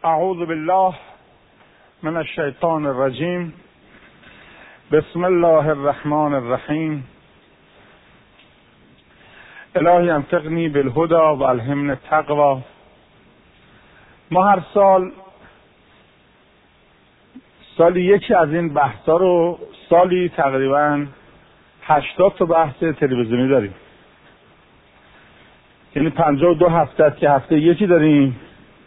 اعوذ بالله من الشیطان الرجیم. بسم الله الرحمن الرحیم. الهی انفقنی بالهدى و الهمنی التقوی. ما هر سالی یکی از این بحثا رو سالی تقریبا 80 تا بحث تلویزیونی داریم. یعنی 52 هفته است که هفته یکی داریم.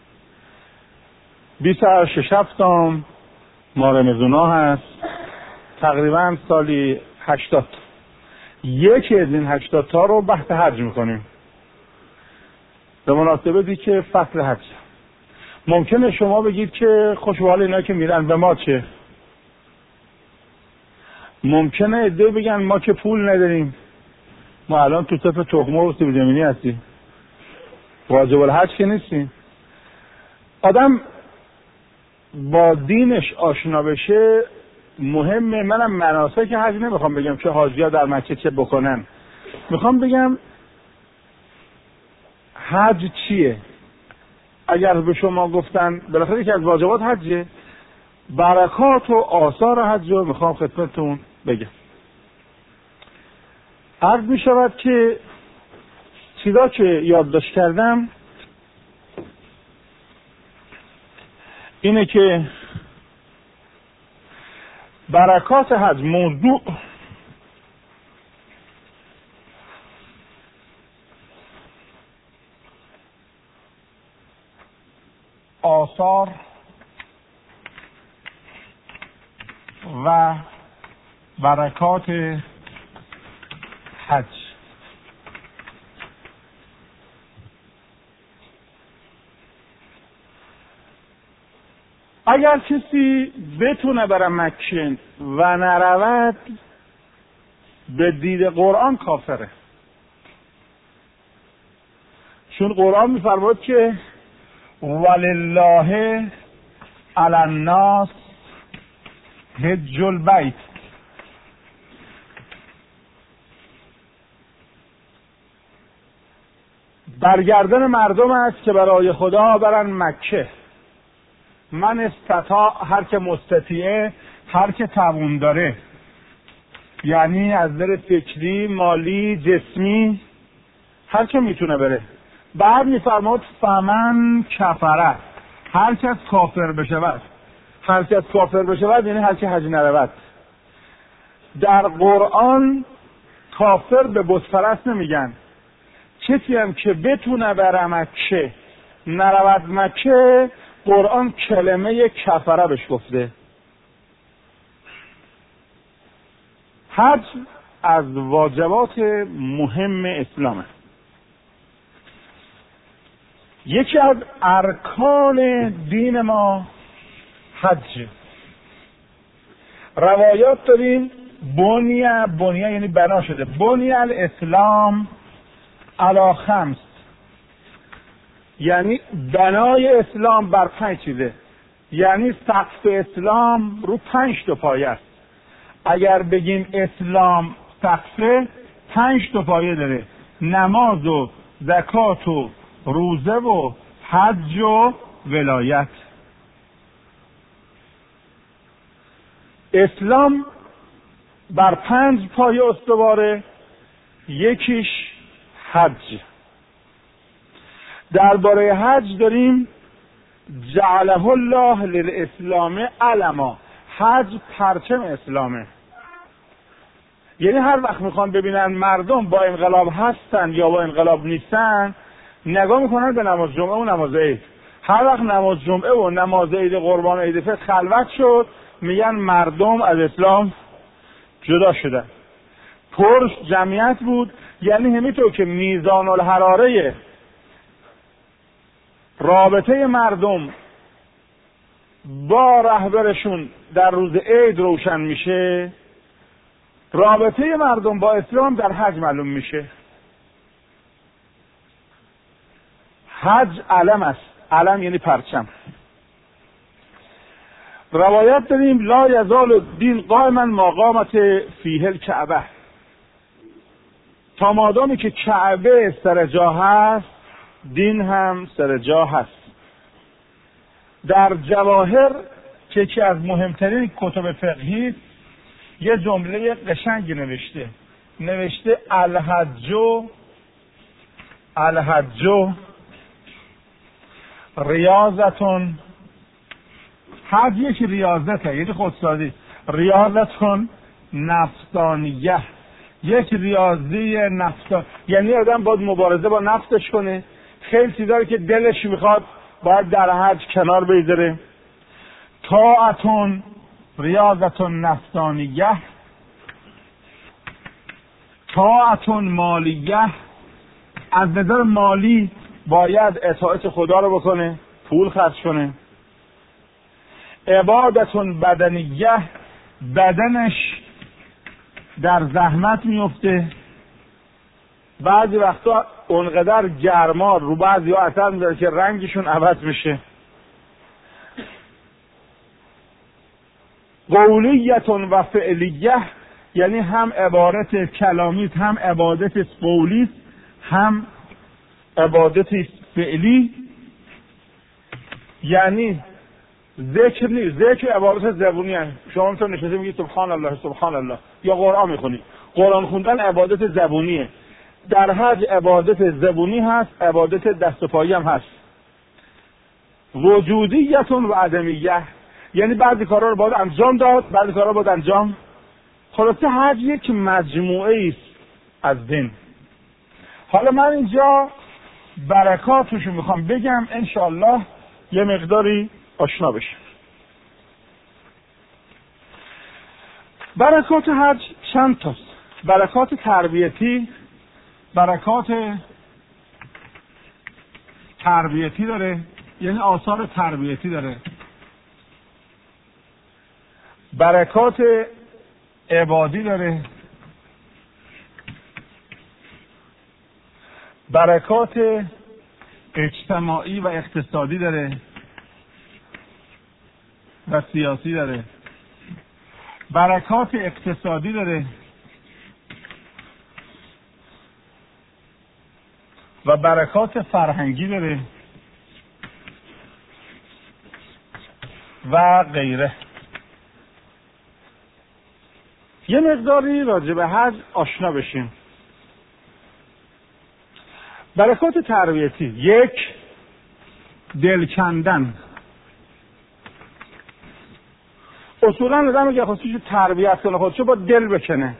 26 هفتم ماه رمضان هست. تقریبا سالی 80 تا. یکی از این 80 تا رو بحث حج میکنیم به مناسبتی که فصل حج. ممکنه شما بگید که خوشحال اینا که میرن به ما چه؟ ممکنه عده بگن ما که پول نداریم، ما الان تو صف تخمه و سیب زمینی هستیم، واجب الحج که نیستیم. آدم با دینش آشنا بشه مهمه. منم مناسک حج نمیخوام بگم که حاجی‌ها در مکه چه بکنن، میخوام بگم حج چیه. اگر به شما گفتن بالاخره یکی از واجبات حجه، برکات و آثار حج رو میخوام خدمتتون بگم. عرض میشود که چیزا که یادداشت کردم اینه که برکات حج موضوع آثار و برکات حج. اگر کسی بتونه بره مکه و نرود به دید قرآن کافره، چون قرآن میفرماید که ولله علی الناس حج البیت. برگردن مردم است که برای خدا برن مکه. من استطاع، هر که مستطیعه، هر که توان داره، یعنی از نظر فکری، مالی، جسمی، هر که میتونه بره. بعد میفرماد فمن کفره، هر کس کافر بشود. هر کس کافر بشود یعنی هر که حج نرود. در قرآن کافر به بت پرست نمیگن. کسی هم که بتونه بره مکه نرود مکه، قرآن کلمه کفره بهش گفته. حج از واجبات مهم اسلامه. یکی از ارکان دین ما حج. روایات داریم بنیه یعنی بنا شده. بنیه الاسلام علی خمس، یعنی بنای اسلام بر 5 چیزه. یعنی سقف اسلام رو 5 تا پایه است. اگر بگیم اسلام سقفه 5 تا پایه داره: نماز و زکات و روزه و حج و ولایت. اسلام بر 5 پایه استواره. یکیش حج. درباره حج داریم جعله الله للاسلام علما. حج پرچم اسلامه. یعنی هر وقت میخوان ببینن مردم با انقلاب هستن یا با انقلاب نیستن، نگاه میکنن به نماز جمعه و نماز عید. هر وقت نماز جمعه و نماز عید قربان و عید فطر خلوت شد، میگن مردم از اسلام جدا شدن. پر جمعیت بود. یعنی همینطور که میزان الحراره رابطه مردم با رهبرشون در روز عید روشن میشه، رابطه مردم با اسلام در حج معلوم میشه. حج علم است. علم یعنی پرچم. روایت داریم لا یزال الدین قائما ما قامت فیه الکعبه. تا مادامی که کعبه سر جا هست، دین هم سر جا هست. در جواهر که یکی از مهمترین کتب فقهی یه جمله قشنگی نوشته الحج ریاضتون، حج یک ریاضته، یعنی خودسازی، ریاضتون نفسانیه، یک ریاضی نفسان، یعنی آدم باید مبارزه با نفسش کنه، خیلی چیزایی که دلش میخواد باید در حج کنار بگذاره. طاعتون ریاضتون نفسانیه، طاعتون مالیه، از نظر مالی باید اطاعت خدا رو بکنه، پول خرج کنه. عبادتون بدنیه، بدنش در زحمت میفته، بعضی وقتا اونقدر گرما رو بعضی ها اثر میذاره که رنگشون عوض میشه. قولیتون و فعلیه، یعنی هم عبارت کلامیت، هم عبادت قولی، هم عبادت فعلی. یعنی ذکر نیست، ذکر عبارت زبونی هست. شما میتونید نشسته میگید سبحان الله سبحان الله یا قرآن میخونید. قرآن خوندن عبادت زبونیه. در حج عبادت زبونی هست، عبادت دست و پایی هم هست. وجودیتون و عدمیه، یعنی بعضی کارا رو باید انجام داد، بعضی کارا رو باید انجام. خلاصه حج یک مجموعه است از دین. حالا من اینجا برکاتش رو میخوام بگم، انشاءالله یه مقداری آشنا بشیم. برکات حج چند تاست؟ برکات تربیتی، برکات تربیتی داره، یعنی آثار تربیتی داره. برکات عبادی داره، برکات اجتماعی و اقتصادی داره و سیاسی داره. برکات اقتصادی داره و برکات فرهنگی داره و غیره. یه مقداری راجع به حج آشنا بشیم. برکات تربیتی: یک، دل کندن. اصولا آدم اگه خواستیشو تربیت کنه خودشو با دل بکنه،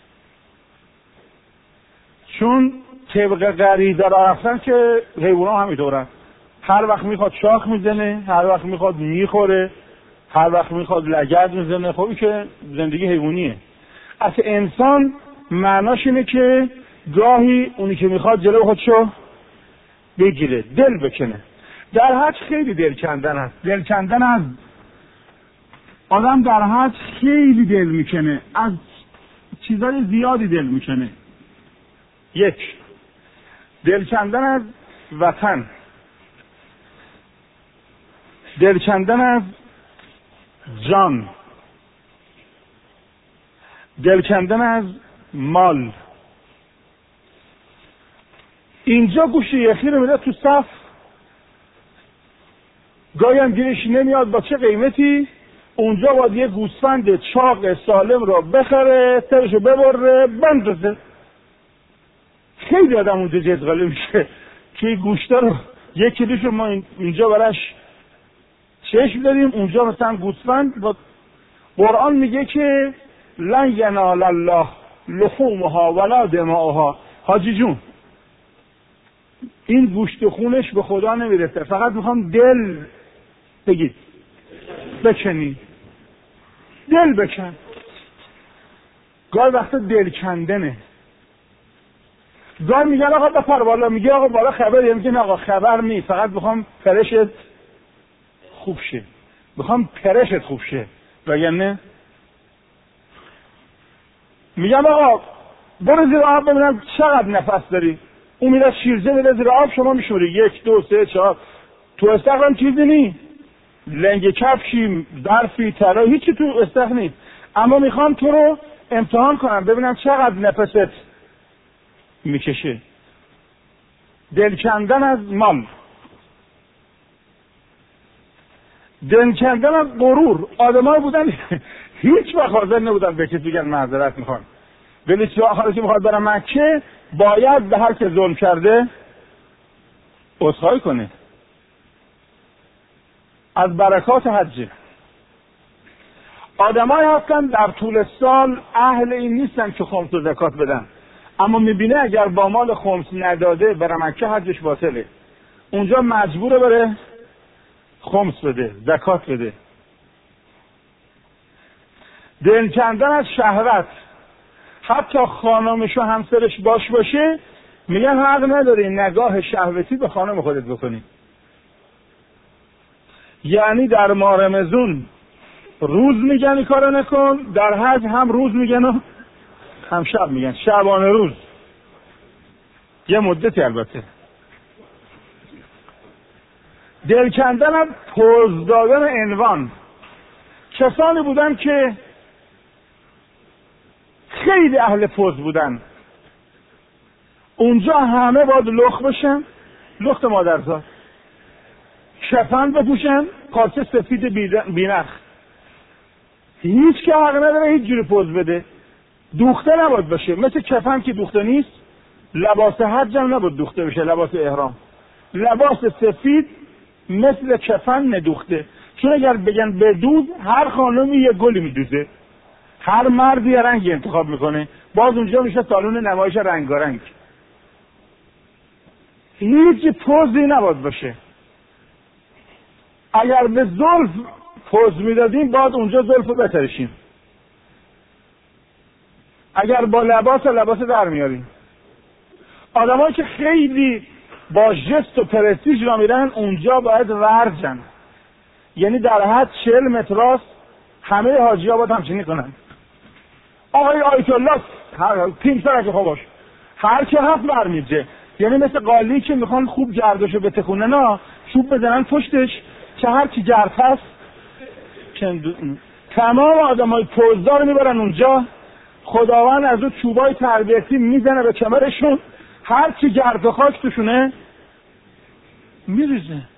چون طبق غریزه راه رفتن که حیونا همینطورن، هر وقت میخواد شاخ میزنه، هر وقت میخواد میخوره، هر وقت میخواد لگد میزنه. خب این که زندگی حیوانیه. اصل انسان معناش اینه که گاهی اونی که میخواد جلو خودشو بگیره، دل بکنه. در حج خیلی دل کندن هست. دل کندن از آدم در حج خیلی دل میکنه، از چیزای زیادی دل میکنه. یک، دل کندن از وطن، دل کندن از جان، دل کندن از مال. اینجا گوشی یخی رو میده تو صف، گاهی هم گیرش نمیاد با چه قیمتی. اونجا باید یه گوسفند چاق سالم رو بخره، سرشو ببره بندازه. خیلی آدم اونجا جزغاله میشه که گوشتا رو یک کیلوشو ما اینجا براش چشم داریم، اونجا مثلا گوسفند. با قرآن میگه که لن ینال الله لحومها ولا دماؤها. حاجی جون، این گوشت و خونش به خدا نمیرسه، فقط میخوام دل بگید بکنی، دل بکن. گاهی وقتا دل کندنه. گاهی میگن آقا بپر بالا، میگه آقا بالا خبریه، میگه آقا خبر نی، فقط میخوام پرشت خوب شه، میخوام پرشت خوب شه. وگرنه میگم آقا برو زیر آب ببینم چقدر نفس داری. اون میره شیرجه میره زیر آب، شما میشوری 1 2 3 4. تو استخرم چیزی نی، لنگ کفشی، ظرفی، طلا، هیچی تو استخر نیست. اما میخوام تو رو امتحان کنم ببینم چقدر نفست میکشه. دل کندن از مال. دل کندن از غرور. آدم‌ها بودن هیچ وقت حاضر نبودن به کسی بگن معذرت میخوان، ولی حالا که میخواد بره مکه باید به هر که ظلم کرده عذرخواهی کنه. از برکات حج. آدمایی هستن در طول سال اهل این نیستن که خمس و زکات بدن، اما میبینه اگر با مال خمس نداده بره مکه حجش باطله، اونجا مجبوره بره خمس بده، زکات بده. دل کندن از شهوت. حتی خانمش و همسرش باشه میگن حق نداری نگاه شهوتی به خانم خودت بکنی. یعنی در ماه رمضان روز میگن این کارو نکن، در حج هم روز میگن و هم شب میگن، شبانه روز. یه مدتی البته. دل کندن از پوز دادن عنوان. کسانی بودن که خیلی اهل پوز بودن، اونجا همه باید لخت بشن، لخت مادرزاد، کفن بپوشن، پارچه سفید بینخ. هیچ که حق نداره هیچ جوری پوز بده. دوخته نباید باشه، مثل کفن که دوخته نیست، لباس حج هم نباید دوخته بشه، لباس احرام. لباس سفید مثل کفن ندوخته، چون اگر بگن بدوز هر خانمی یه گلی میدوزه، هر مردی یه رنگی انتخاب میکنه، باز اونجا میشه سالن نمایش رنگارنگ. هیچ پوزی نباید باشه. اگر به زلف پوز میدادیم باید اونجا زلفو بترشیم. اگر با لباس در میاریم. آدمایی که خیلی با جست و پرستیژ را میرن اونجا باید ورجن. یعنی در حد 40 متر راست همه حاجی ها باید همچنین کنن. آقای آیت الله تیم سرک خواباش هر که هفت برمیجه، یعنی مثل قالی که میخوان خوب گردشو بتکونه، نه چوب بزنن پشتش که هر کی گرد هست. تمام آدمای پوزدار میبرن اونجا، خداوند از اون چوبای تربیتی میزنه به کمرشون، هر کی گرد و خاک توشونه میریزه.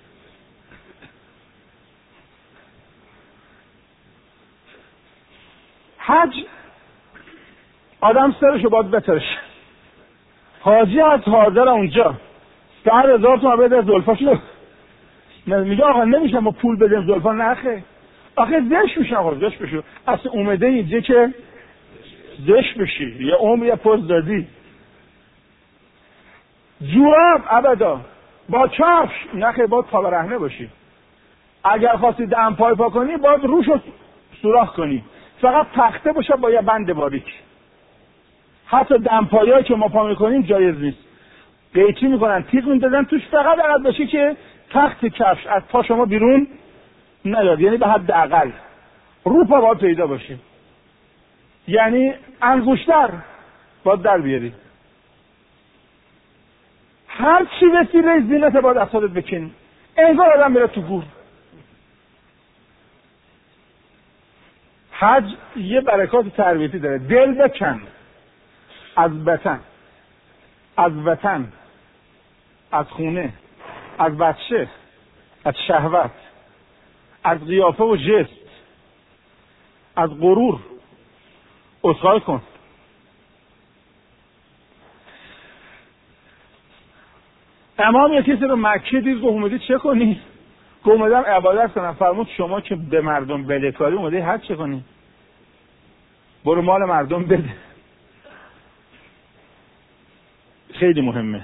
حج آدم سرشو باید بترشه. حاجی از حاضر اونجا 100,000 تومان بده زلفاشو، میگه آقا نمیشه ما پول بدیم زلفا، نخه آخه زشت میشه. آقا زشت بشو، اصلا اومده اینجا که زشت بشی، یه عمر یه پوز دادی. جوراب ابدا با کفش نخه، باید پا برهنه باشی. اگر خواستی دم پای پا کنی باید روشو سوراخ کنی، فقط تخته باشه با یه بند باریک. حتی دم پایایی که ما پا میکنیم جایز نیست، قیچی میکنن تیغ میندازن توش، فقط عقد باشه که تخت کفش از پا شما بیرون نیاد، یعنی به حد اقل رو پا باید پیدا باشه، یعنی انگشتر باید در بیاری. هر چی وسیله زینت باید از خودت بکنی، انگار آدم میره تو گور. حج یه برکات تربیتی داره. دل بکن از وطن، از وطن، از خونه، از بچه، از شهوت، از قیافه و جست، از غرور. عذرخواهی کن. امام یه کسی رو مکه دید، گفت اومدی چه کنی؟ گفت اومدم عبادت کنم. فرمود شما که به مردم بدهکاری اومدی حج چه کنی؟ برو مال مردم بده. خیلی مهمه.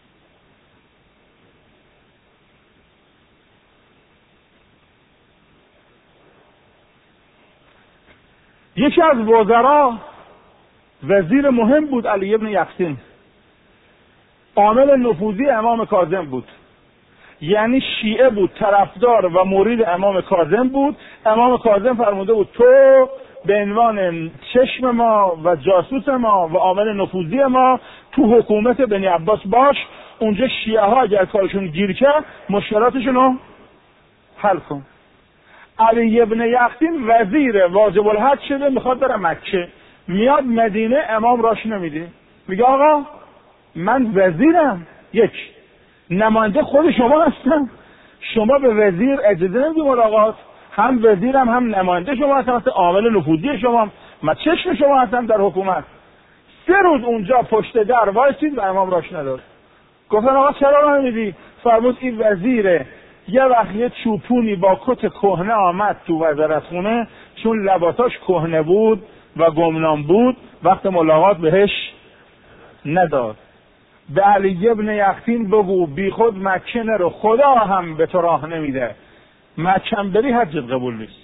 یکی از وزرا وزیر مهم بود، علی ابن یقطین، عامل نفوذی امام کاظم بود، یعنی شیعه بود، طرفدار و مرید امام کاظم بود. امام کاظم فرموده بود تو به عنوان چشم ما و جاسوس ما و عامل نفوذی ما تو حکومت بنی عباس باش، اونجا شیعه ها اگر کارشون گیر کرد مشکلاتشون رو حل کن. علی ابن یقطین وزیر واجب الحج شده، میخواد بره مکه، میاد مدینه، امام راش نمیده، میگه آقا من وزیرم، یک نماینده خود شما هستم، شما به وزیر اجازه نمیدی ملاقات، هم وزیرم هم نماینده شما هستم، مثل عامل نفوذی شما، من چشم شما هستم در حکومت. 3 روز اونجا پشت در وایسید و امام راش نداد. گفتن آقا چرا نمیدی؟ فرمود این وزیره، یه وقت یه چوپونی با کت کهنه آمد تو وزارتخونه، چون لباساش کهنه بود و گمنام بود، وقت ملاقات بهش نداد. به علی ابن یقطین بگو بی خود مکه نرو، خدا هم به تو راه نمیده، مکه بری حجت قبول نیست.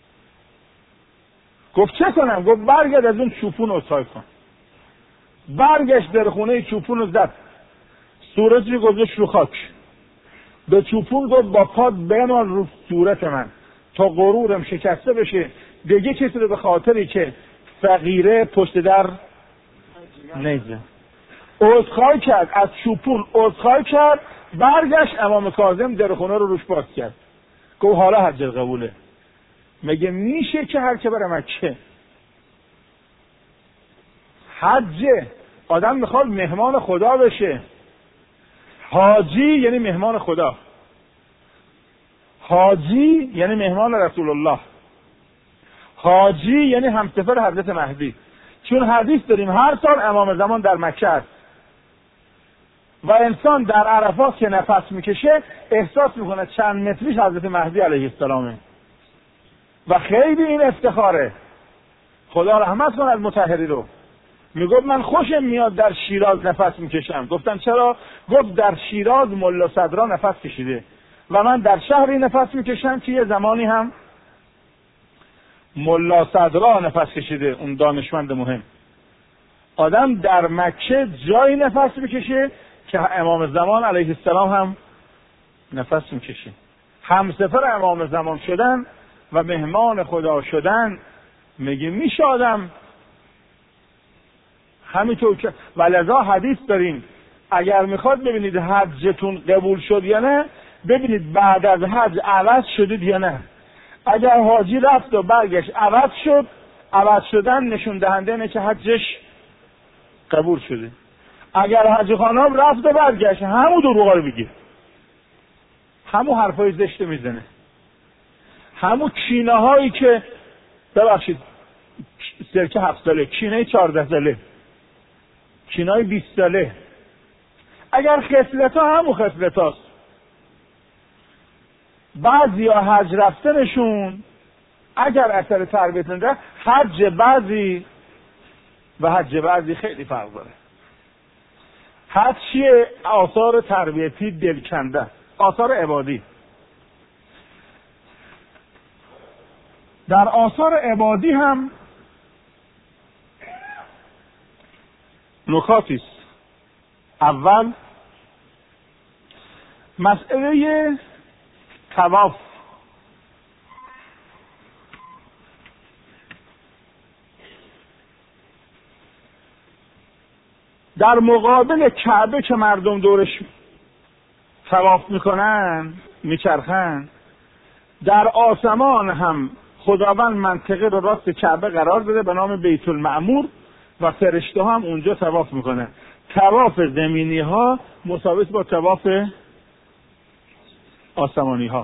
گفت چه کنم؟ گفت برگرد از اون چوپون اصحای کن. برگشت در خونه چوپون رو زد، صورتی گذاشت رو خاک، به چوپون گفت با پاد بمال رو صورت من تا غرورم شکسته بشه، دیگه کسی رو به خاطری که فقیره پشت در نیزه. عذرخواهی کرد از چوپون، عذرخواهی کرد، برگشت امام کاظم در خونه رو روش باز کرد، گفت حالا حج قبوله. مگه میشه که هر که بره مکه حج آدم میخواد مهمان خدا بشه؟ حاجی یعنی مهمان خدا، حاجی یعنی مهمان رسول الله، حاجی یعنی همسفر حضرت مهدی. چون حدیث داریم هر سال امام زمان در مکه است و انسان در عرفات که نفس میکشه احساس میکنه چند متریش حضرت مهدی علیه السلامه و خیلی این افتخاره. خدا رحمت کنه از مطهری رو. میگفت من خوشم میاد در شیراز نفس میکشم. گفتم چرا؟ گفت در شیراز ملا صدرا نفس کشیده و من در شهری نفس میکشم که یه زمانی هم ملا صدرا نفس کشیده، اون دانشمند مهم. آدم در مکه جایی نفس میکشه که امام زمان علیه السلام هم نفس میکشه. همسفر امام زمان شدن و مهمان خدا شدن، میشه آدم همینطور که ولذا حدیث داریم اگر میخواد ببینید حجتون قبول شد یا نه، ببینید بعد از حج عوض شدید یا نه. اگر حاجی رفت و برگشت عوض شد، عوض شدن نشون دهنده اینه که حجش قبول شده. اگر حاجی خانم رفت و برگشت همون دروغا رو بگه، همون حرفای زشت میزنه، همون کینه هایی که ببخشید سرکه 7 ساله، کینه 14 ساله، کینه های 20 ساله، اگر خصلت ها همون خصلت هاست. بعضی ها حج رفتنشون اگر اثر تربیت نده، حج بعضی و حج بعضی خیلی فرق داره. حج چیه؟ آثار تربیتی دلکنده، آثار عبادی. در آثار عبادی هم نکاتی است. اول مسئله طواف. در مقابل کعبه که مردم دورش طواف میکنن، میچرخن، در آسمان هم خداوند منطقه رو راست کعبه قرار داده به نام بیت المعمور و فرشته ها هم اونجا طواف میکنن. طواف زمینی ها مساوی با طواف آسمانی ها.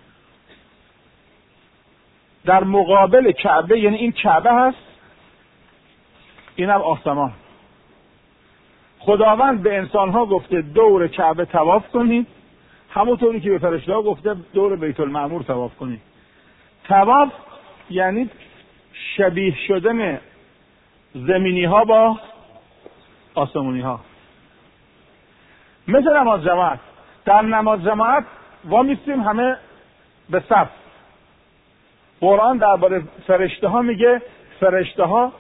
در مقابل کعبه یعنی این کعبه هست، این هم آسمان. خداوند به انسان ها گفته دور کعبه طواف کنید، همونطوری که به فرشته ها گفته دور بیت المعمور طواف کنید. طواف یعنی شبیه شدن زمینی ها با آسمانی ها. مثل نماز جماعت. در نماز جماعت وامیستیم همه به صف. قرآن درباره فرشته ها میگه فرشته ها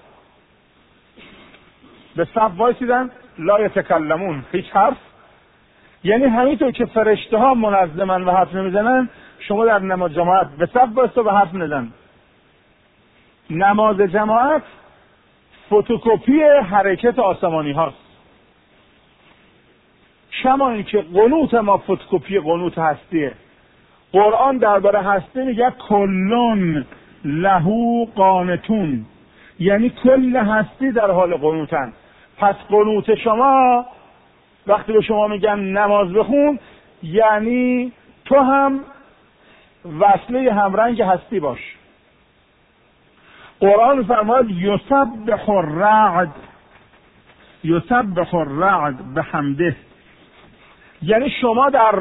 به صف وایسیدن لا یتکلمون، هیچ حرف. یعنی همینطور که فرشته ها منظمن و حرف نمیزنن، شما در نماز جماعت به صف وایسید و حرف نزن. نماز جماعت فتوکپی حرکت آسمانی هاست. کما اینکه قنوت ما فتوکپی قنوت هستیه. قرآن درباره هستی میگه کلون لهو قانتون، یعنی کل هستی در حال قنوتن. پس قنوت شما وقتی به شما میگن نماز بخون، یعنی تو هم وصله همرنگ هستی باش. قرآن فرماد یسبح الرعد بحمده، یعنی شما در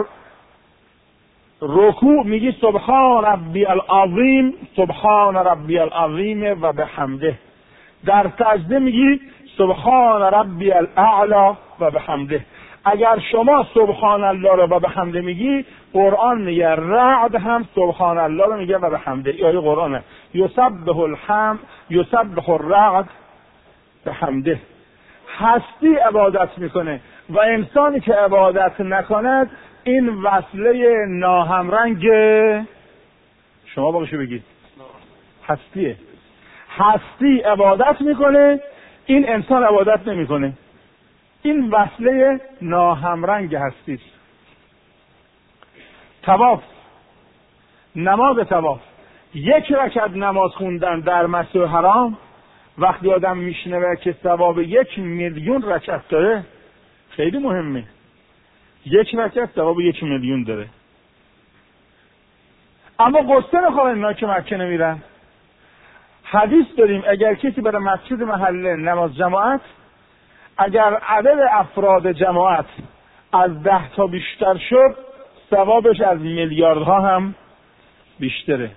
رکوع میگی سبحان ربی العظیم، سبحان ربی العظیم و بحمده. در سجده میگی سبحان ربی الاعلی و بحمده. اگر شما سبحان الله رو و بحمده میگی، قرآن میگه رعد هم سبحان الله رو میگه و بحمده. این قرآنه. یسبح الرعد بحمده. هستی عبادت میکنه و انسانی که عبادت نکند این وصله ناهمرنگ شما باشه بگید هستیه. هستی عبادت میکنه، این انسان عبادت نمیکنه. این وصله ناهمرنگ هستی است. طواف، نماز طواف، یک رکعت نماز خوندن در مسجد حرام وقتی آدم میشنوه که ثواب 1,000,000 رکعت داره خیلی مهمه. 1 رکعت ثواب 1,000,000 داره. اما قصه نخواه اینا که مکه نمیرن. حدیث داریم اگر کسی برای مسجد محله نماز جماعت، اگر عدد افراد جماعت از 10 تا بیشتر شد ثوابش از میلیاردها هم بیشتره.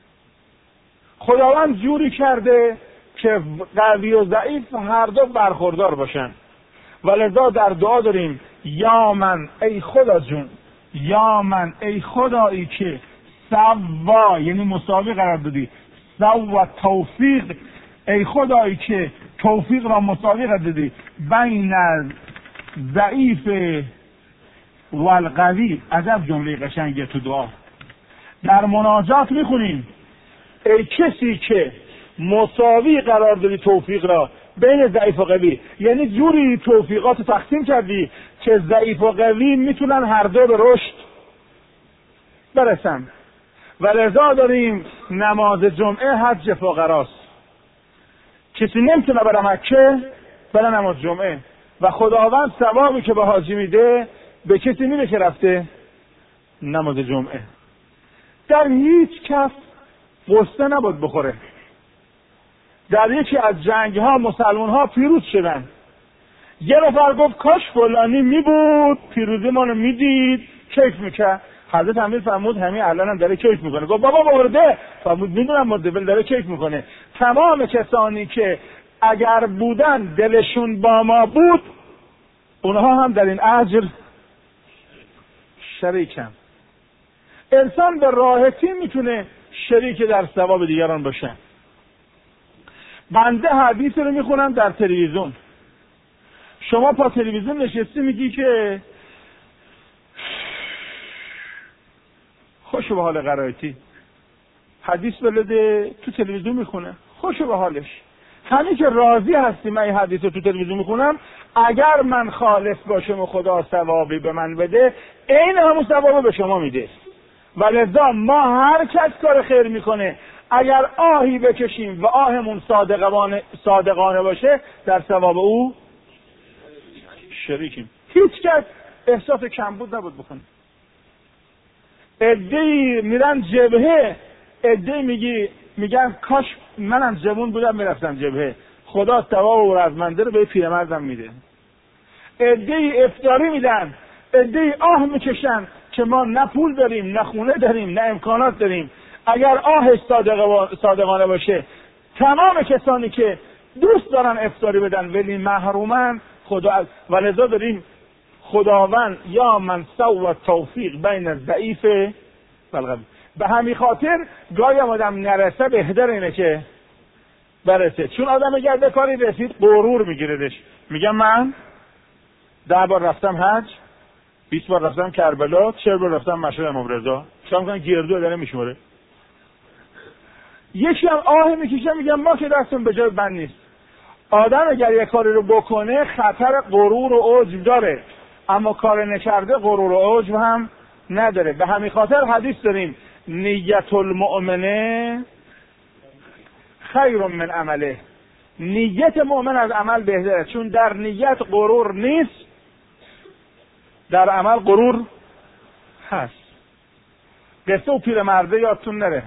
خداوند جوری کرده که قوی و ضعیف هر دو برخوردار باشن. ولذا در دعا داریم یا من ای خدا جون، یا من ای خدایی که سوا یعنی مساوی قرار دادی، سوا توفیق، ای خدایی که توفیق را مساوی قرار دادی بین ضعیف و القوی. عجب جمله قشنگه تو دعا. در مناجات میخونیم ای کسی که مساوی قرار دادی توفیق را بین ضعیف و قوی، یعنی جوری توفیقات تقسیم کردی که ضعیف و قوی میتونن هر دو به رشد برسن. و لذا داریم نماز جمعه حج فقراست. کسی نمیتونه بره مکه بره نماز جمعه و خداوند ثوابی که به حاجی میده به کسی میده که رفته نماز جمعه. در هیچ کس قصه نباید بخوره. در یکی از جنگ ها مسلمان ها پیروز شدن. یه نفر گفت کاش فلانی میبود پیروزی ما رو میدید کیف میکرد. حضرت امیر فرمود همین الان هم داره کیف میکنه. گفت بابا مرده. فرمود میدونم مرده ولی داره کیف میکنه. تمام کسانی که اگر بودن دلشون با ما بود اونها هم در این اجر شریکن. انسان به راحتی میتونه شریک در ثواب دیگران باشه. بنده حدیث رو میخونم در تلویزیون. شما پا تلویزیون نشستی میگی که خوش به حال قرائتی، حدیث بلده تو تلویزیون میخونه خوش به حالش. همین که راضی هستی من این حدیث رو تو تلویزیون میخونم، اگر من خالص باشم و خدا ثوابی به من بده این همون ثوابو به شما میده. ولذا ما هر کس کار خیر میکنه اگر آهی بکشیم و آهمون صادقانه باشه در ثواب او شریکیم. هیچ کس احساس کمبود نبود بکنه. عده‌ای میرن جبهه، عده‌ای میگن کاش منم جوون بودم میرفتم جبهه، خدا ثواب و رزمنده رو به پیرمردم میده. عده‌ای افطاری میدن، عده‌ای آه میکشن که ما نه پول داریم نه خونه داریم نه امکانات داریم. اگر آهش صادقانه باشه تمام کسانی که دوست دارن افطاری بدن ولی محرومن خدا. ولذا داریم خداوند یا من سوى توفیق بین الضعیف و القوی. به همین خاطر گاهی آدم نرسه بهتر اینه که برسه. چون آدم اگر به کاری رسید غرور میگیردش. میگم من 10 بار رفتم حج، 20 بار رفتم کربلا، 40 بار رفتم مشهد امام رضا. شما میگن گردو داره میشموره. یکی هم آه میکشه میگم ما که دستم به جای بند نیست. آدم اگر یک کاری رو بکنه خطر غرور و عجب داره، اما کار نکرده غرور و عجب هم نداره. به همین خاطر حدیث داریم نیت المؤمنه خیر من عمله. نیت مؤمن از عمل بهتره، چون در نیت غرور نیست، در عمل غرور هست. قصه و پیرمرده یادتون نره.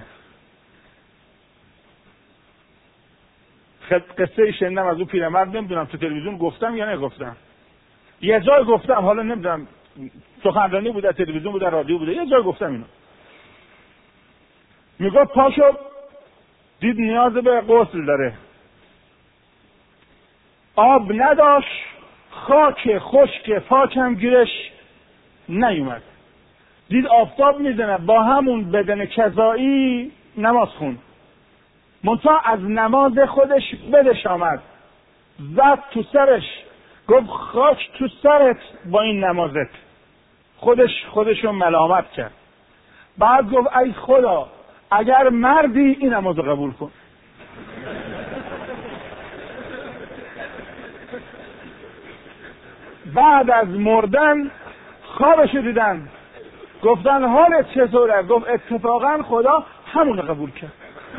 قصه شنیدم از اون پیرمرد، نمیدونم تو تلویزیون گفتم یا نگفتم، یه جای گفتم، حالا نمیدونم سخنرانی بوده، تلویزیون بوده، رادیو بوده، یه جای گفتم اینو. میگه پاشو، دید نیاز به غسل داره، آب نداشت، خاک خشک پاکم گیرش نیومد، دید آفتاب میزنه، با همون بدن کذایی نماز خون، منتها از نماز خودش بدش آمد، زد تو سرش، گفت خاک تو سرت با این نمازت. خودشو ملامت کرد. بعد گفت ای خدا اگر مردی این نماز قبول کن. بعد از مردن خوابشو دیدن، گفتن حالت چطوره؟ گفت اتفاقا خدا همون قبول کرد.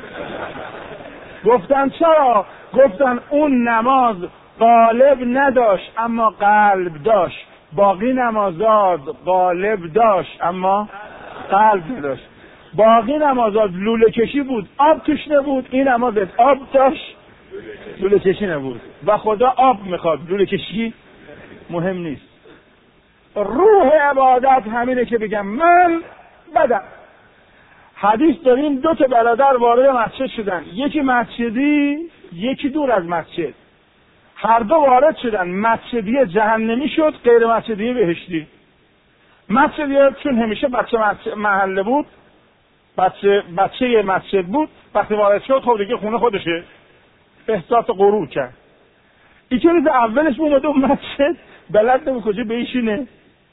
گفتن چرا؟ گفتن اون نماز قالب نداشت اما قلب داشت، باقی نمازات قالب داشت اما قلب نداشت. باقی نمازات لوله کشی بود، آب توش نبود، این نمازت آب داشت، لوله کشی نبود. و خدا آب میخواد، لوله کشی مهم نیست. روح عبادت همینه که بگم من بدم. حدیث داریم 2 برادر وارد مسجد شدن، یکی مسجدی یکی دور از مسجد، هر دو وارد شدن، مسجدی جهنمی شد، غیر مسجدی بهشتی. مسجدی چون همیشه بچه محله بود، بچه مسجد بود، وقتی وارد شد خب دیگه خونه خودشه، احساس غرور کرد. این که روز اولش بود اون مسجد بلد نبود کجا بیشینه،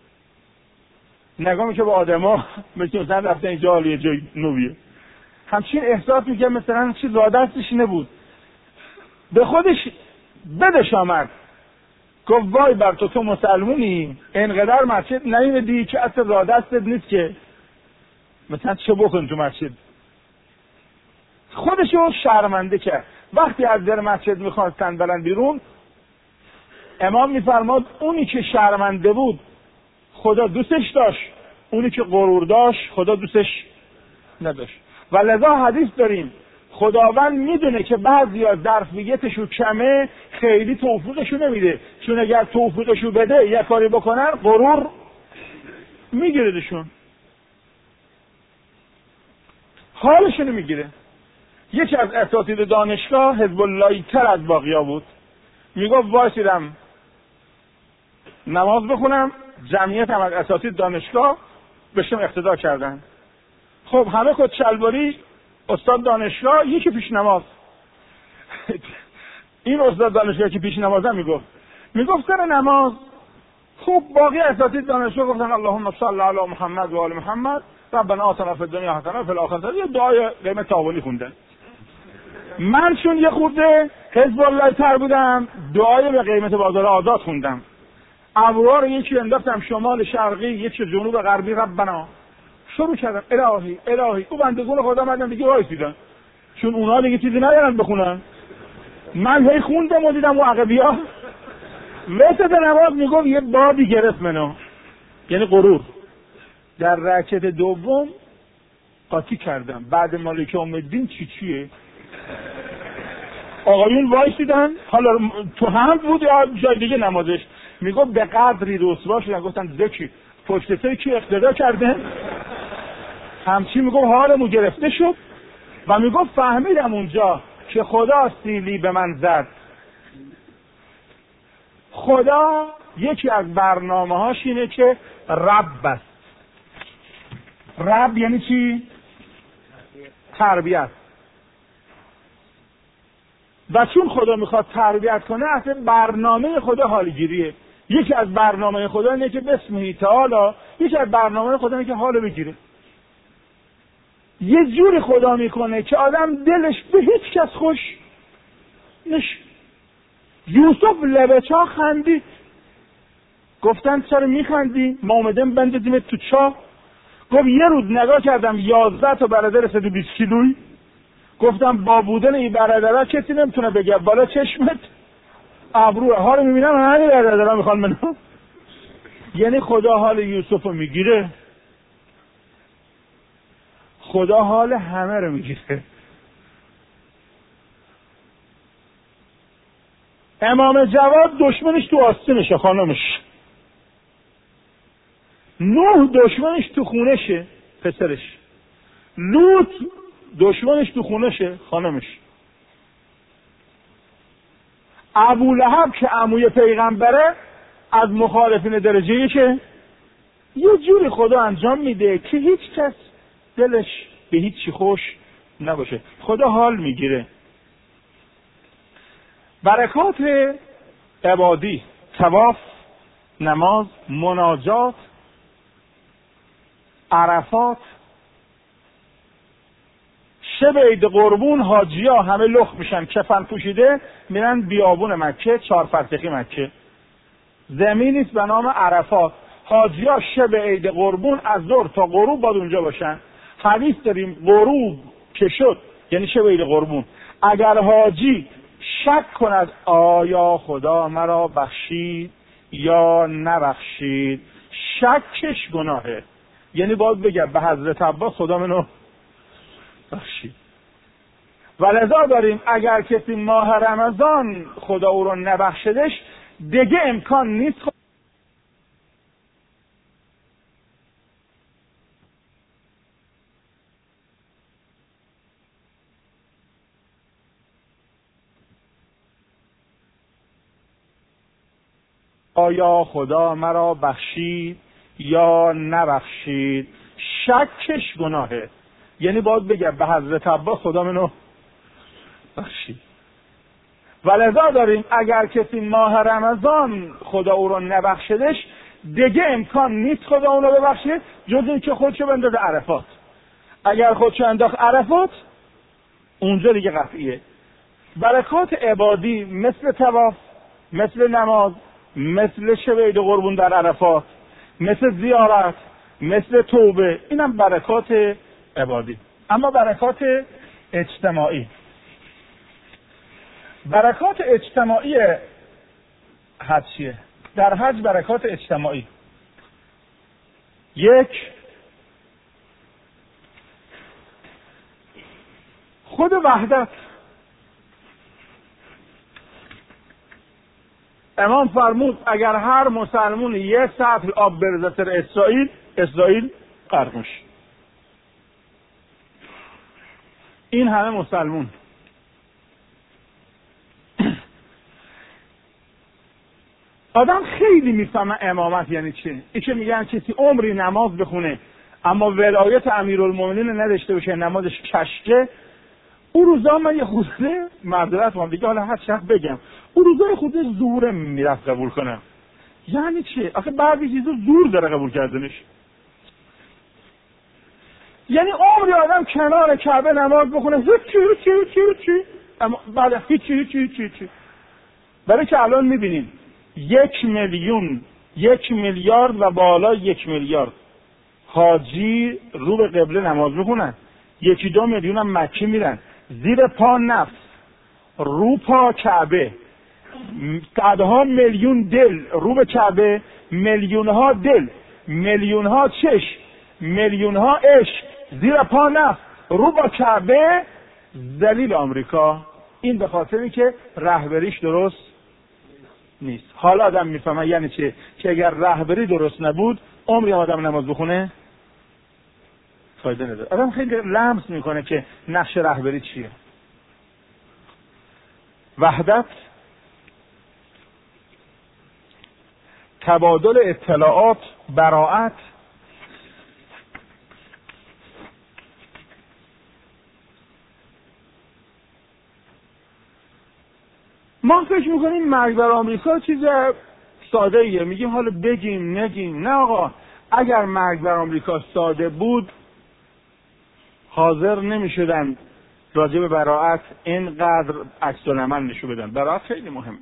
نگاه میشه به آدما مثلا رفتن اینجا حالی جای نویه، همچین احساس میکنه مثلا چیز دستش نبود، به خودش بدش آمد، گفت وای بر تو مسلمونی انقدر مسجد نیومدی که اصلا را دستت نیست که مثلا چه بکن تو مسجد. خودشو شرمنده کرد. وقتی از در مسجد میخواستن برن بیرون، امام میفرماد اونی که شرمنده بود خدا دوستش داشت، اونی که غرور داشت خدا دوستش نداشت. و لذا حدیث داریم خداوند میدونه که بعضیا ظرفیتشو کمه، خیلی توفیقشو نمیده، چون اگر توفیقشو بده یه کاری بکنن غرور میگیردشون، حالشونو میگیره. یکی از اساتید دانشگاه حزب اللهی تر از باقیا بود، میگفت وایسیدم نماز بخونم، جمعیت هم از اساتید دانشگاه بهشون اقتدا کردن. خب همه کت شلواری، استاد دانشگاه یکی پیش نماز. این استاد دانشگاه که پیش نمازه میگفت سر نماز خوب، باقی اساتید دانشگاه گفتن اللهم صل علی محمد و آل محمد ربنا آتنا فی الدنیا حسنه و فی الاخره، یه دعای قیمت تاولی خوندن. من چون یه خورده حزب الله تر بودم، دعای به قیمت بازار آزاد خوندم. ابرا رو یکی انداختم شمال شرقی، یکی جنوب غربی، ربنا شروع کردم الهی الهی. او بندگان خدا مدن دیگه وایسیدن، چون اونا دیگه چیزی ندارن بخونن. من هی خوندم و دیدم و عقبی‌ها وسط نماز میگفت یه بادی گرفت منو، یعنی غرور. در رکعت دوم قاطی کردم، بعد مالک یوم‌الدین چیه آقایون وایسیدن، حالا تو هم بود یا جای دیگه نمازش، میگفت به قدری رسوا شدن، گفتن ذکی پشت سر کی اقتدا کرده، همچی میگفت حالمو گرفته شد. و میگفت فهمیدم اونجا که خدا سیلی به من زد. خدا یکی از برنامه‌هاش اینه که رب است. رب یعنی چی؟ تربیت. و چون خدا میخواد تربیت کنه، اصلا برنامه خدا حالگیریه. یکی از برنامه خدا اینه که بسمه تعالی، یکی از برنامه خدا اینه که حالو بگیره. یه جوری خدا میکنه که آدم دلش به هیچ کس خوش نشه. یوسف لبه چا خندید، گفتن چرا میخندی؟ ما اومدیم بندازیم تو چاه. گفت یه روز نگاه کردم 11 تا برادر 120 کیلویی، گفتم با بودن این برادرها کسی نمیتونه بگه بالا چشمت ابروه ها رو میبینم همین برادرها میخوان منو. یعنی خدا حال یوسف رو میگیره. خدا حال همه رو میگیره. امام جواد دشمنش تو آستینشه، خانمش. نوح دشمنش تو خونشه، پسرش. لوط دشمنش تو خونشه، خانمش. ابولهب که عموی پیغمبره از مخالفین درجه که یه جوری خدا انجام میده که هیچ کس دلش به هیچی خوش نباشه. خدا حال میگیره. برکات عبادی، طواف، نماز، مناجات، عرفات، شب عید قربون حاجی‌ها همه لخت میشن، کفن پوشیده میرن بیابون مکه، 4 فرسخی مکه. زمینی است به نام عرفات. حاجی‌ها شب عید قربون از ظهر تا غروب باید اونجا باشن. حدیث داریم غروب که شد، یعنی شب عید قربون، اگر حاجی شک کند آیا خدا مرا بخشید یا نبخشید، شکش گناهه. یعنی باید بگه به حضرت عباس خدا منو بخشید. ولذا داریم اگر کسی ماه رمضان خدا او رو نبخشدش، دیگه امکان نیست آیا خدا مرا بخشید یا نبخشید، شکش گناهه. یعنی باید بگه به حضرت عباس خدا منو بخشید. ولذا داریم اگر کسی ماه رمضان خدا او رو نبخشدش، دیگه امکان نیست خدا اون رو ببخشه جز این که خودشو بندازه عرفات. اگر خودشو انداخت عرفات، اونجا دیگه قطعیه. برکات عبادی مثل طواف، مثل نماز، مثل شب عید قربون در عرفات، مثل زیارت، مثل توبه، اینم برکات عبادی. اما برکات اجتماعی، برکات اجتماعی حج چیه؟ در حج برکات اجتماعی: 1، خود وحدت. امام فرمود اگر هر مسلمون 1 سطل آب بریزه سر اسرائیل غرق میشه. این همه مسلمون. آدم خیلی میفهمه امامت یعنی چه. این که میگن کسی عمری نماز بخونه اما ولایت امیرالمومنین نداشته باشه، نمازش کشکه، اون روزا من یه خورده معذرت میخوام دیگه، حالا هر چقدر بگم، اون روزا خورده زوره میرفت قبول کنم. یعنی چه؟ آخه بعضی چیزا زور داره قبول کردنش. یعنی عمری آدم کنار کعبه نماز بخونه هیچی اما بعد هیچی. برای که الان میبینیم 1 میلیون، 1 میلیارد و بالا 1 میلیارد حاجی رو به قبله نماز میخونن، 1-2 میلیون هم مکی میرن، زیر پا نفس، رو پا کعبه، صدها میلیون دل رو به کعبه، میلیون ها دل، میلیون ها چشم، میلیون ها عشق، زیر پا نفس، رو با کعبه، ذلیل آمریکا. این به خاطری که رهبریش درست نیست. حالا آدم میفهمه یعنی چه، که اگر رهبری درست نبود عمری آدم نماز بخونه فایده نداره. آدم خیلی لمس میکنه که نقش رهبری چیه. وحدت، تبادل اطلاعات، براءت، ما فکر میکنیم مرگ بر آمریکا چیز ساده ایه، میگیم حالا بگیم نگیم. نه آقا، اگر مرگ بر آمریکا ساده بود حاضر نمیشدن راجع به براءت اینقدر عکس العمل نشون بدن. براءت خیلی مهمه.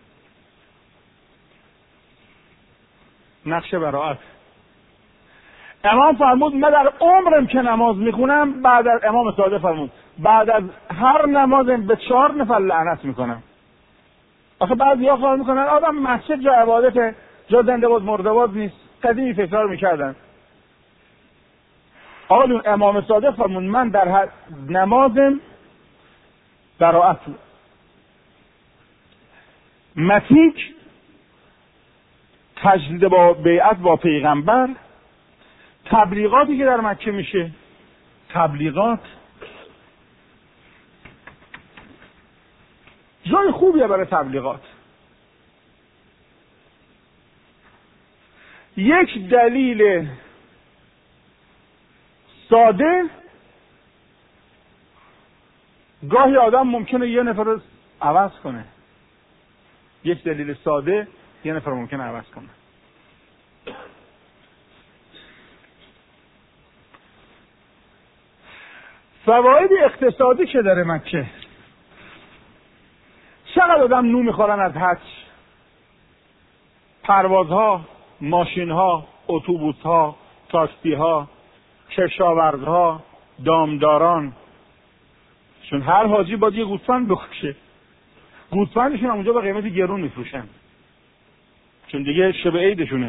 نقش براءت. امام فرمود من در عمرم که نماز میخونم، بعد از امام صادق فرمود بعد از هر نمازم به 4 نفر لعنت میکنم. آخه بعضی‌ها خیال میکنن آدم مسجد جا عبادته، جا زنده باز مرده باز نیست. قدیمی فکرار میکردن. آقایون امام صادق فرمود من در هر نمازم براءت متیک تجدید با بیعت با پیغمبر، تبلیغاتی که در مکه میشه، تبلیغات جای خوبیه برای تبلیغات. یک دلیل ساده، گاهی آدم ممکنه یه نفر رو عوض کنه. یک دلیل ساده یه نفر ممکنه عوض کنه. فواید اقتصادی که داره مکه، چقدر آدم نون میخورن از حج، پروازها، ماشینها، اتوبوسها، تاکسیها، کشاورزها، دامداران، چون هر حاجی باید یه گوسفند بکشه. گوسفندشون هم اونجا به قیمت گرون میفروشن چون دیگه شب عیدشونه.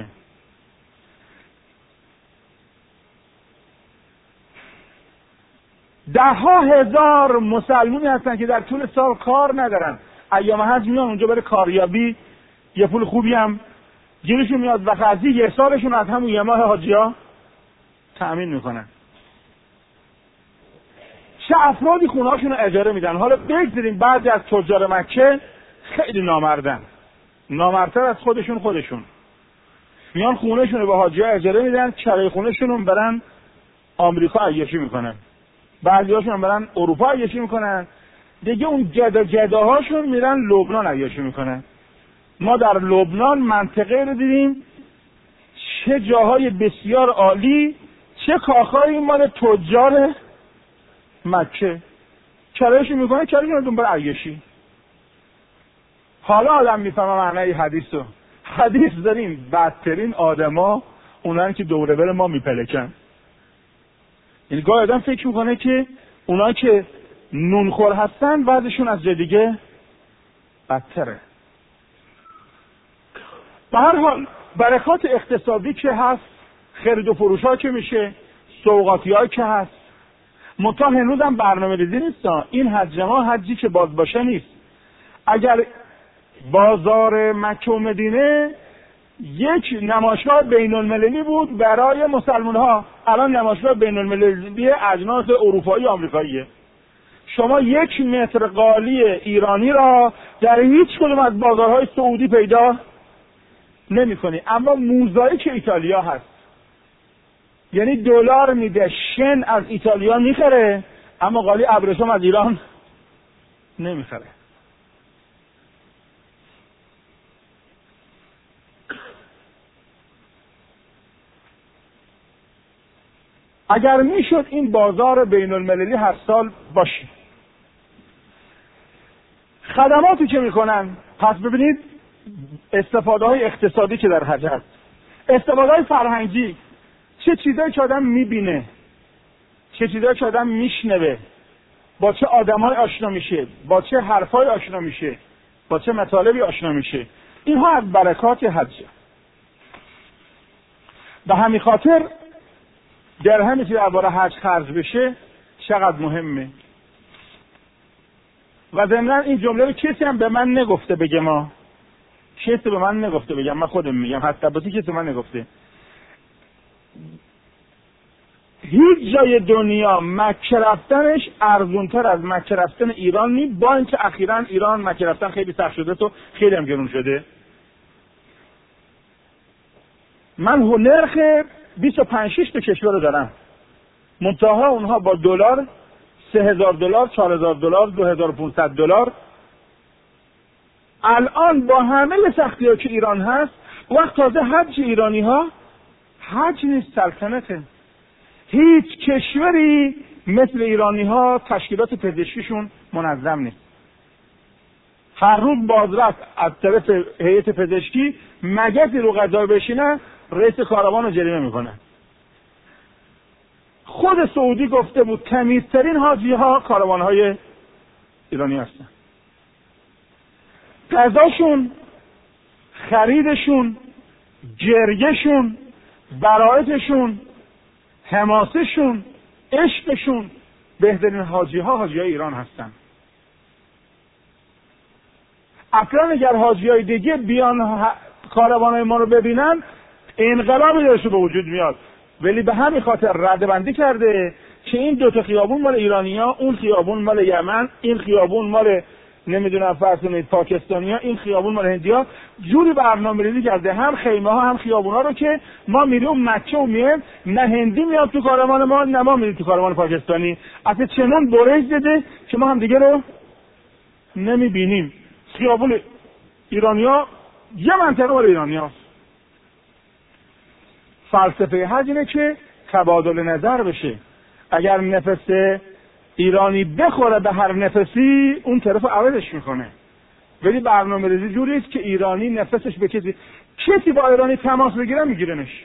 ده ها هزار مسلمانی هستن که در طول سال کار ندارن، ایام حج میان اونجا برای کاریابی، یه پول خوبی هم گیرشون میاد و خرجی یه سالشون از همون یه ماه حاجیا تأمین میکنن. چه افرادی خونهاشون رو اجاره میدن. حالا بگذاریم بعضی از تجار مکه خیلی نامردن، نامردتر از خودشون میان خونهشون رو به حاجیا اجاره میدن، کرایه خونهشون رو برن آمریکا عیاشی میکنن، بعضیاشون هم برن اروپا عیاشی میکنن، دیگه اون جداهاشون میرن لبنان عیاشی میکنن. ما در لبنان منطقه رو دیدیم چه جاهای بسیار عالی، چه کاخهای مال تجار مکه، کرایه‌شون میکنه، کرایه‌شون رو برای عیاشی. حالا آدم میفهمه معنی حدیثو. حدیث داریم بدترین آدما اونان که دوره بر ما میپلکن. یعنی گاهی آدم فکر میکنه که اونا که نونخور هستن وضعشون از جای دیگه بدتره. به هر حال برکات اقتصادی که هست، خرید و فروش ها که میشه، سوغاتی ها که هست، منتها هنوز هم برنامه ریزی نیست. این حج ما حجی که باز باشه نیست. اگر بازار مکه و مدینه یک نمایشگاه بین المللی بود برای مسلمان ها، الان نمایشگاه بین المللی اجناس اروپایی و آمریکاییه. شما 1 متر قالی ایرانی را در هیچ کدوم از بازارهای سعودی پیدا نمی کنی. اما موزاییک ایتالیا هست، یعنی دلار میده، شن از ایتالیا میخره اما قالی ابریشم از ایران نمیخره. اگر میشد این بازار بین المللی هر سال باشه، خدماتی که میکنن، پس ببینید استفاده های اقتصادی که در حج هست، استفاده های فرهنگی، چه چیزایی که آدم میبینه، چه چیزایی که آدم میشنوه، با چه آدمای آشنا میشه، با چه حرفای آشنا میشه، با چه مطالبی آشنا میشه، اینها از برکات حج. به همین خاطر درهمی که درباره حج خرج بشه چقدر مهمه. و ضمناً این جمله رو کسی هم به من نگفته بگه، ما کسی به من نگفته بگم، من خودم میگم، حتی باتی کسی به من نگفته. هیچ جای دنیا مکه رفتنش ارزونتر از مکه رفتن ایران نی، با اینکه اخیراً ایران مکه رفتن خیلی سخت شده تو خیلی هم گرون شده. من نرخ 25-6 تا کشور رو دارم، منتها اونها با دلار $3000، $4000، $2500. الان با همه سختی‌ها که ایران هست، وقت تازه حج ایرانی ها حج نیست، سلطنته. هیچ کشوری مثل ایرانی ها تشکیلات پزشکیشون منظم نیست. هر روز بازرفت از طرف هیئت پزشکی مگسی رو غذا بشینه، رئیس کاروان رو جریمه میکنه. خود سعودی گفته بود تمیزترین حاجی ها کاروان های ایرانی هستن. غذاشون، خریدشون، جرگهشون، برایتشون، حماسشون، عشقشون بهترین حاجی ایران هستن. اصلا اگر حاجی های دیگه بیان کاروانای ما رو ببینن انقلابی درش به وجود میاد، ولی به همین خاطر ردبندی کرده که این دوتا خیابون مال ایرانی‌ها، اون خیابون مال یمن، این خیابون مال نمیدونم فرض کنید پاکستانی‌ها، این خیابون مال هندی‌ها. جوری برنامه‌ریزی کرده هم خیمه ها هم خیابونا رو که ما میریم مکه و میایم نه هندی میاد تو کاروان ما نه ما میریم تو کاروان پاکستانی. اصلا چنان برش داده که ما هم دیگه رو نمیبینیم. خیابون ایرانی‌ها یه منطقه مال ایرانی‌هاست. فلسفه حج اینه که تبادل نظر بشه. اگر نفس ایرانی بخوره به هر نفسی اون طرف عوضش میکنه، ولی برنامه ریزی جوری است که ایرانی نفسش به کسی با ایرانی تماس بگیره میگیرنش.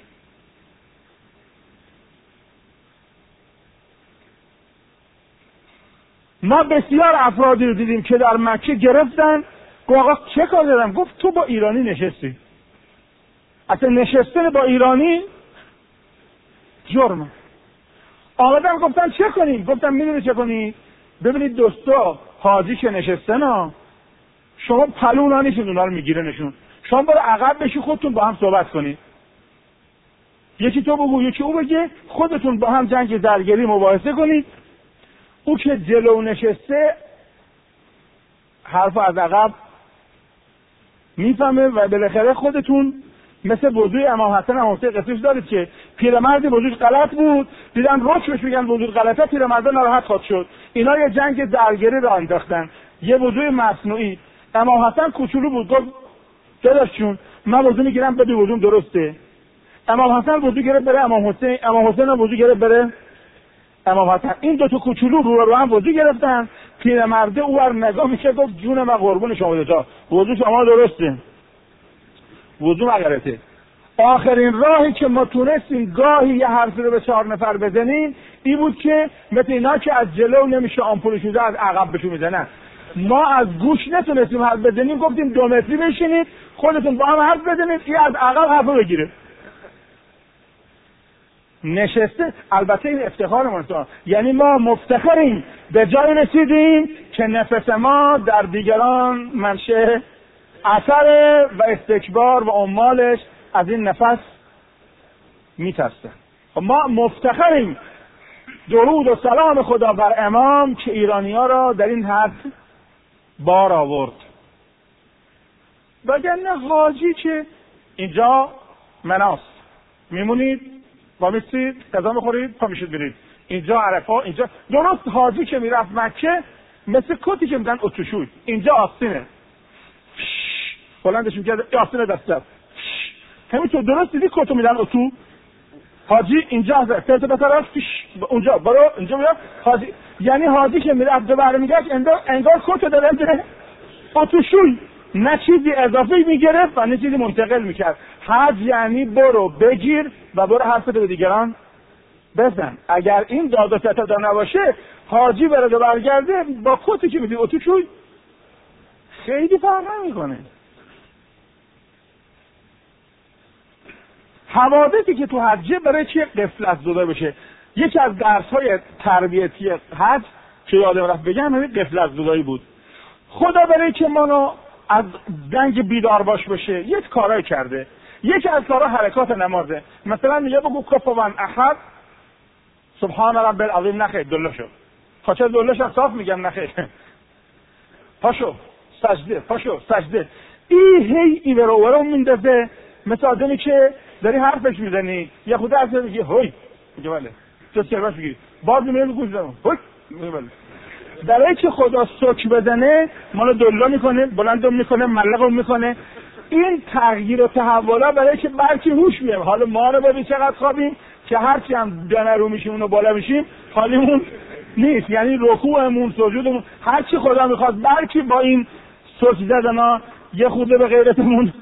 ما بسیار افرادی رو دیدیم که در مکه گرفتن، گفت آقا چه کار دارم؟ گفت تو با ایرانی نشستی. اصلا نشستن با ایرانی جرمه. آمدن گفتن چه کنیم؟ گفتم میدونی چه کنید؟ ببینید دوستا حاجی که نشستن ها، شما پلونا نیستید اونا رو میگیره نشون، شما برو عقب بشی خودتون با هم صحبت کنید، یکی تو بگو یکی او بگه، خودتون با هم جنگ درگیری مباحثه کنید. او که جلو نشسته حرف از عقب میفهمه و بالاخره خودتون مثل وضوی امام حسن امام حسین قصهش دارید که پیرمردی وضوش غلط بود، دیدن روشش میگن وضو غلطه، پیرمرد ناراحت خود شد، اینا یه جنگ درگیری را انداختن، یه وضوی مصنوعی. امام حسن کوچولو بود، گفت داداش جون من وضو میگیرم بده وضوم درسته. امام حسن وضو گرفت بره امام حسین، امام حسین هم وضو گرفت بره امام حسن. این دو تا کوچولو رو هم وضو گرفتن. پیرمرد اونور نگاه میشه گفت جون من قربون شما دوتا، وضو شما درسته، وضو مغلطه. آخرین راهی که ما تونستیم گاهی یه حرفی رو به 4 نفر بزنیم این بود که مثل اینا که از جلو نمیشه آمپولش میده از عقب بهشون میزنن، ما از گوش نتونستیم حرف بزنیم، گفتیم 2 متری بشینید خودتون با هم حرف بزنید، این از عقب حرفو بگیره. نشسته. البته این افتخار ما، یعنی ما مفتخریم به جای رسیدیم که نفس ما در دیگران منشأ اثر و استکبار و عمالش از این نفس میترسه. ما مفتخریم. درود و سلام خدا بر امام که ایرانی‌ها را در این حد بار آورد. وگرنه حاجی که اینجا مناست میمونید با میستید غذا میخورید پا میشید برید اینجا عرفه، اینجا درست حاجی که میرفت مکه مثل کتی که میدن اتوشوی، اینجا آستینه بلندش میکرد آستین دسته، همینطور درست دیدی کتو میدن اتو حاجی اینجا هست سرت بسراش اونجا برو اینجا میاد حاجی، یعنی حاجی که میرفت دوباره میگشت انگار کتو دادن اتوشوی، نه چیزی اضافه میگرفت و نه چیزی منتقل میکرد. حج یعنی برو بگیر و برو حرفت به دیگران بزن. اگر این داد و ستد نباشه حاجی برده برگرده با کتی که میدید اتوشوی خیلی فرق نمیکنه. حوادثی که تو حجه برای چی غفلت زده بشه. یکی از درس‌های تربیتی حج که یادم رفت بگم همین غفلت زدایی بود. خدا برای که ما از دنگ بیدار باش بشه یک کارای کرده. یکی از کارها حرکات نمازه. مثلا میگه بگو کفوا احد سبحان رب العظیم، نخیر دله شو. خاطر دله شو صاف میگم نخیر. پاشو سجده، پاشو سجده. هی ورو میندازه مثل آدمی که داری حرفش میزنی یه خود از میگه هوی میگه بله تو سرباش میگی باز میگه گوش دارم هوی میگه بله. برای که خدا سوک بزنه مالو دلا میکنه، بلندم میکنه، ملقم میکنه. این تغییر و تحولا برای که بلکه هوش میاد. حالا ما رو ببین چقدر خوابیم که هرچی هم دنرو میشیم اونو بالا میشیم حالیمون نیست، یعنی رکوعمون سجودمون هرچی خدا میخواد بلکه با این سوک زدنا یه خورده به غیرتمون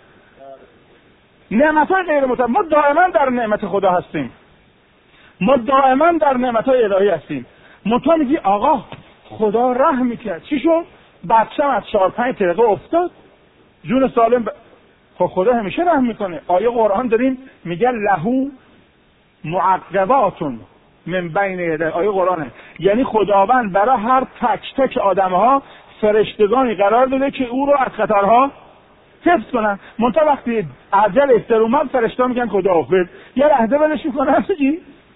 نعمت‌های غیر متعدد. ما دائما در نعمت خدا هستیم، ما دائما در نعمت‌های الهی هستیم. تو میگی آقا خدا رحم میکرد چی شد؟ بچه‌م از 4-5 دقیقه افتاد جون سالم خب خدا همیشه رحم میکنه. آیه قرآن داریم میگه لهو معقباتون من بین یدی، آیه قرآنه. یعنی خداوند برای هر تک تک آدمها فرشتگانی قرار داده که او رو از خطرها حفظ کنن. منتها وقتی عجل استر اومد فرشته‌ها میگن خداحافظ، یه لحظه ولش میکنن چی؟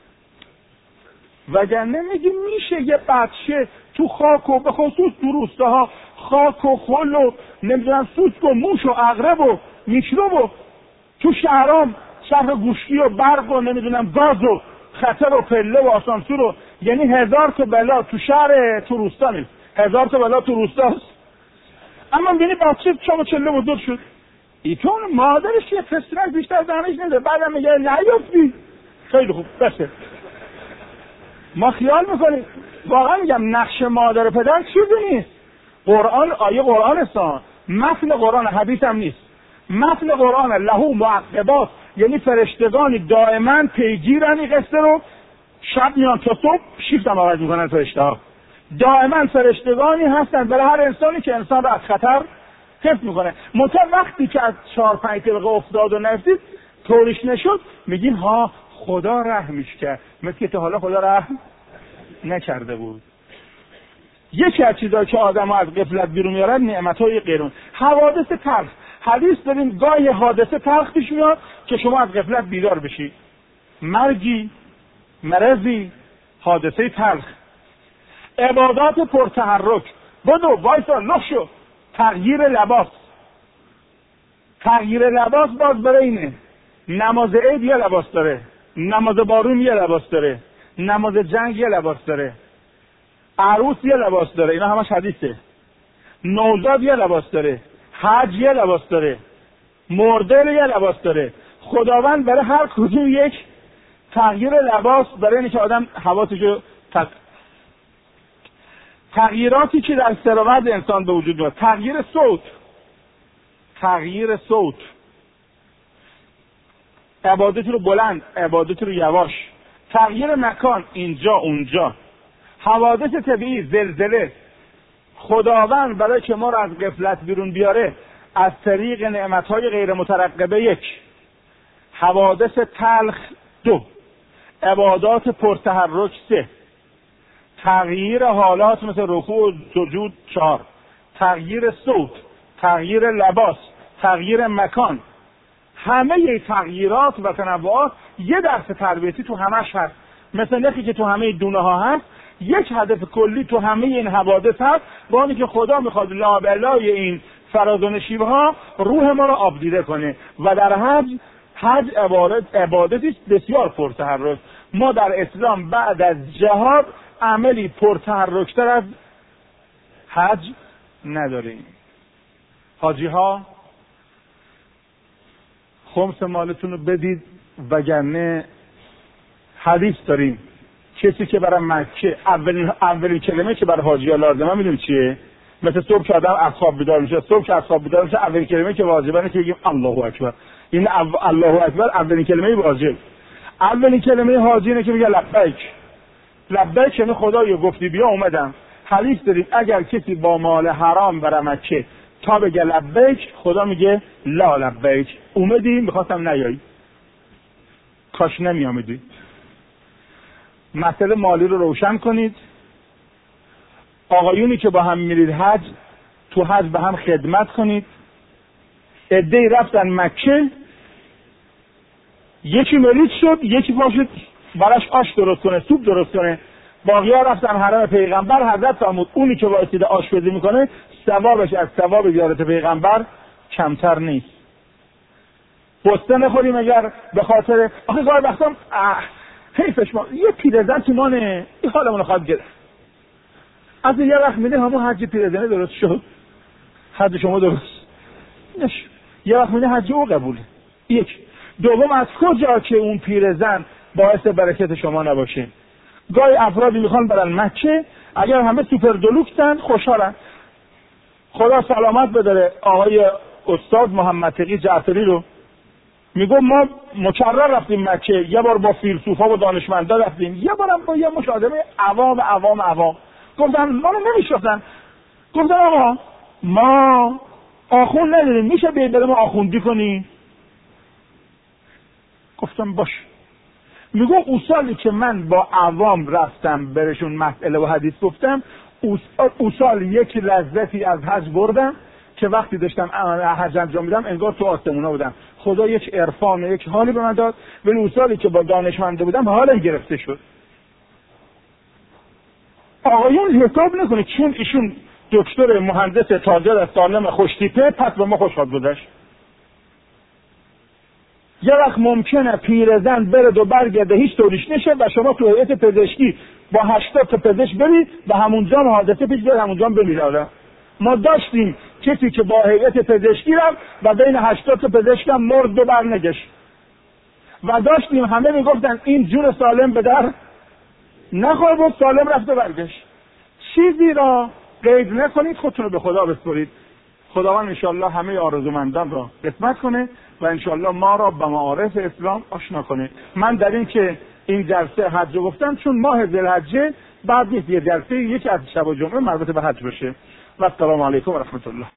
وگرنه میشه یه بچه تو خاک و به خصوص تو روستاها خاک و خل و نمیدونم سوسک و موش و عقرب و میکروب و تو شهرام شهر گوشتی و برق و نمیدونم گاز و خطر و پله و آسانسور و یعنی 1000 تا بلا تو شهر تو روستا نیست، 1000 تا بلا تو روستاست. اما ببینی بچه چاق و چله بزرگ شد، ایتون مادرش یه پسترک بیشتر دانش نده، بعدم میگه نیافتی. خیلی خوب بسه. ما خیال میکنیم واقعا میگم نقش مادر پدر چیزی نیست. قرآن آیه قرآن است، متن قرآن، حدیث هم نیست. متن قرآن له معقبات، یعنی فرشتگانی دائما پیگیرن این قصه رو، شب میان تا صبح شیفت هم عوض میکنن فرشته‌ها. دائما فرشتگانی هستن برای هر انسانی که انسان رو از خطر حفظ میکنه. منتها وقتی که از 4-5 دقیقه افتاد و نفتید طوریش نشد میگین ها خدا رحمش کرد، مثل که تا حالا خدا رحم نکرده بود. یکی از چیزایی که آدم از غفلت بیرون میارن نعمت‌های غیرون. حوادث تلخ، حدیث داریم گاهی حادثه تلخ پیش میاد که شما از غفلت بیدار بشی. مرگی، مرضی، حادثه تلخ. عبادات پرتحرک، بدو وایسا لخشو، تغییر لباس. تغییر لباس باز برای اینه. نماز عید یه لباس داره، نماز بارون یه لباس داره، نماز جنگ یه لباس داره، عروس یه لباس داره، اینا همش حدیثه. نوزاد یه لباس داره، حج یه لباس داره، مرده یه لباس داره. خداوند برای هر کدوم یک تغییر لباس برای اینکه آدم حواسشو تغییراتی که در سرآورد انسان به وجود میاد. تغییر صوت، تغییر صوت، عبادت رو بلند، عبادت رو یواش، تغییر مکان، اینجا اونجا، حوادث طبیعی، زلزله. خداوند برای که ما رو از غفلت بیرون بیاره از طریق نعمتهای غیر مترقبه 1، حوادث تلخ 2، عبادات پرتحرک 3، تغییر حالات مثل رکوع و سجود 4، تغییر صوت، تغییر لباس، تغییر مکان. همه تغییرات و تنوعات یه درس تربیتی تو همش هست. مثل نخی که تو همه دونه ها هست، یک هدف کلی تو همه این حوادث هست، با اینکه که خدا میخواد لابلای این فراز و نشیب ها روح ما رو آبدیده کنه. و در حج عبادتی بسیار پرتحرک. ما در اسلام بعد از جهاد عملی پرتحرکتر از حج نداریم. حاجی ها خمس مالتون رو بدید، وگرنه حدیث داریم کسی که برای مکه اولین کلمه که برای حاجی ها لازمه میدونی چیه؟ مثل صبح که آدم از خواب بیدار میشه، صبح که از خواب بیدار میشه اولین کلمه که واجبه اینه که بگیم الله اکبر. این الله اکبر اولین کلمه واجب. اولین کلمه حاجی اینه که میگه لبیک. لبیک یعنی خدایا گفتی بیا اومدم. حدیث داریم اگر کسی با مال حرام بره مکه تا بگه لبیک، خدا میگه لا لبیک، اومدی میخواستم نیایی، کاش نمیامدی. مسئله مالی رو روشن کنید. آقایونی که با هم میرید حج، تو حج به هم خدمت کنید. عده‌ای رفتن مکه، یکی مریض شد، یکی پاشد براش آش درست کنه، سوپ درست کنه. باقی‌ها رفتن حرم پیغمبر. حضرت فرمود اونی که واسطه آشپزی میکنه ثوابش از ثواب زیارت پیغمبر کمتر نیست. پسته نخوریم اگر به خاطر آخه گاهی وقتا حیفش ما یه پیرزن تو مانه این حالمون رو خواهد گرفت. از یه وقت میده همون حج پیرزنه درست شد، حج شما درست نشد. یه وقت میده حج او قبوله. یک. دوم از کجا که اون پیرزن باعث برکت شما نباشه. گاهی افرادی میخوان برن مکه، اگر همه سوپر دلوکسن خوشحالن. خدا سلامت بداره آقای استاد محمد تقی جعفری رو، میگم ما مکرر رفتیم مکه، یه بار با فیلسوفا و دانشمندا رفتیم، یه بارم با یه مشاهده عوام گفتن ما رو نمیشناسن. گفتن آقا ما آخوند نداریم، میشه بریم آخوندی کنی؟ گفتم باش. میگو اصالی که من با عوام رفتم برشون مسئله و حدیث گفتم، اصال یک لذتی از حج بردم که وقتی داشتم حج انجام میدم انگار تو آسمونا بودم. خدا یک عرفان و یک حالی به من داد، ولی اصالی که با دانشمنده بودم حالم گرفته شد. آقایون حساب نکنه چون ایشون دکتر مهندس تاجر از سالم خوشتیپه پس به ما خوشحال گذشت. یه وقت ممکنه پیرزن برد و برگرده هیچ طوریش نشه و شما تو هیئت پزشکی با 80 تا پزشک برید و همونجا حادثه پیش بیاد، همونجا بمیره. ما داشتیم کسی که با هیئت پزشکی رفت و بین 80 تا پزشک هم مرد و برنگشت و داشتیم همه میگفتن این جون سالم به در نخواه بود، سالم رفت و برگشت. چیزی را قید نکنید، خودتون رو به خدا بسپرید. خداوند انشاءالله همه آرزومندان را قسمت کنه و انشاءالله ما را به معارف اسلام آشنا کنه. من در این که این جلسه حج رو گفتم چون ماه ذوالحجه بعد نیست، یه جلسه یکی از شب و جمعه مربوط به حج بشه. و السلام علیکم و رحمت الله.